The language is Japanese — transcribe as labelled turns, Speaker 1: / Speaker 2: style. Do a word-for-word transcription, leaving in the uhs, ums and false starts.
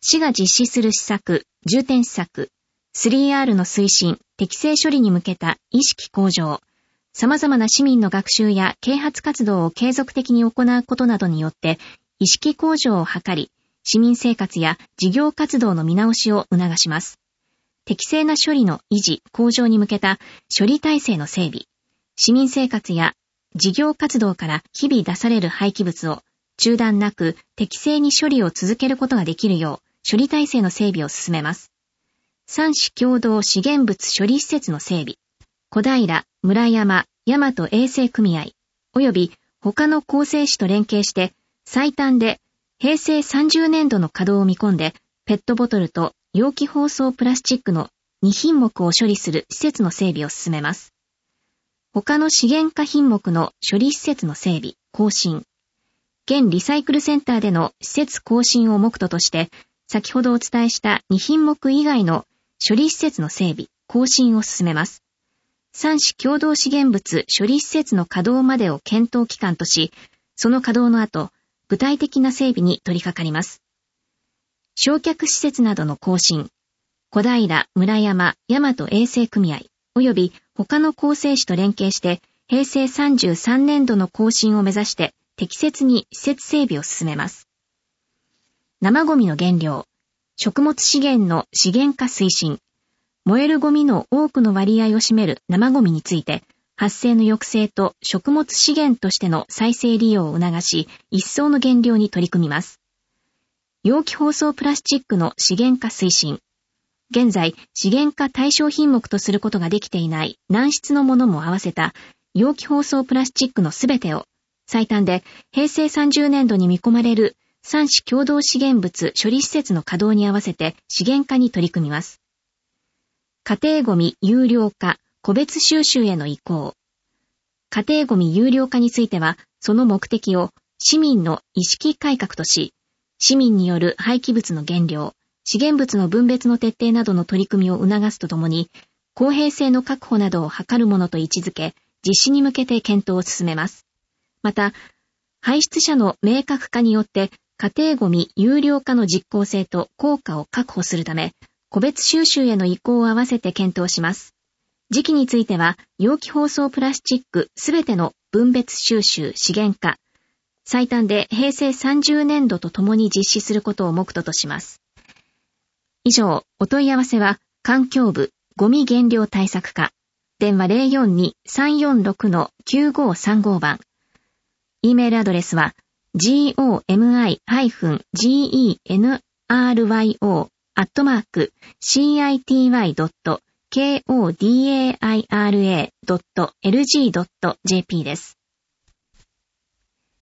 Speaker 1: 市が実施する施策、重点施策、スリーアール の推進、適正処理に向けた意識向上、様々な市民の学習や啓発活動を継続的に行うことなどによって意識向上を図り、市民生活や事業活動の見直しを促します。適正な処理の維持、向上に向けた処理体制の整備、市民生活や事業活動から日々出される廃棄物を中断なく適正に処理を続けることができるよう処理体制の整備を進めます。三市共同資源物処理施設の整備、小平、村山、大和衛生組合、及び他の構成市と連携して最短で平成さんじゅうねんどの稼働を見込んでペットボトルと容器包装プラスチックのに品目を処理する施設の整備を進めます。他の資源化品目の処理施設の整備、更新。現リサイクルセンターでの施設更新を目途として、先ほどお伝えしたに品目以外の処理施設の整備、更新を進めます。三市共同資源物処理施設の稼働までを検討期間とし、その稼働の後、具体的な整備に取り掛かります。焼却施設などの更新、小平、村山、大和衛生組合、及び他の構成市と連携して、平成さんじゅうさんねんどの更新を目指して適切に施設整備を進めます。生ゴミの減量、食物資源の資源化推進、燃えるゴミの多くの割合を占める生ゴミについて、発生の抑制と食物資源としての再生利用を促し、一層の減量に取り組みます。容器包装プラスチックの資源化推進。現在、資源化対象品目とすることができていない軟質のものも合わせた容器包装プラスチックのすべてを最短で平成さんじゅうねんどに見込まれる三市共同資源物処理施設の稼働に合わせて資源化に取り組みます。家庭ゴミ有料化、個別収集への移行。家庭ゴミ有料化については、その目的を市民の意識改革とし、市民による廃棄物の減量、資源物の分別の徹底などの取り組みを促すとともに、公平性の確保などを図るものと位置づけ、実施に向けて検討を進めます。また、排出者の明確化によって、家庭ゴミ有料化の実効性と効果を確保するため、個別収集への移行を合わせて検討します。時期については、容器包装プラスチックすべての分別収集資源化、最短で平成さんじゅうねんどとともに実施することを目途とします。以上、お問い合わせは、環境部ゴミ減量対策課、電話 ゼロよんに さんよんろく きゅうごさんご 番。e メールアドレスは、ゴミ-genryo アットマーク シーアイティーワイドットコダイラ ドットエルジードットジェーピー です。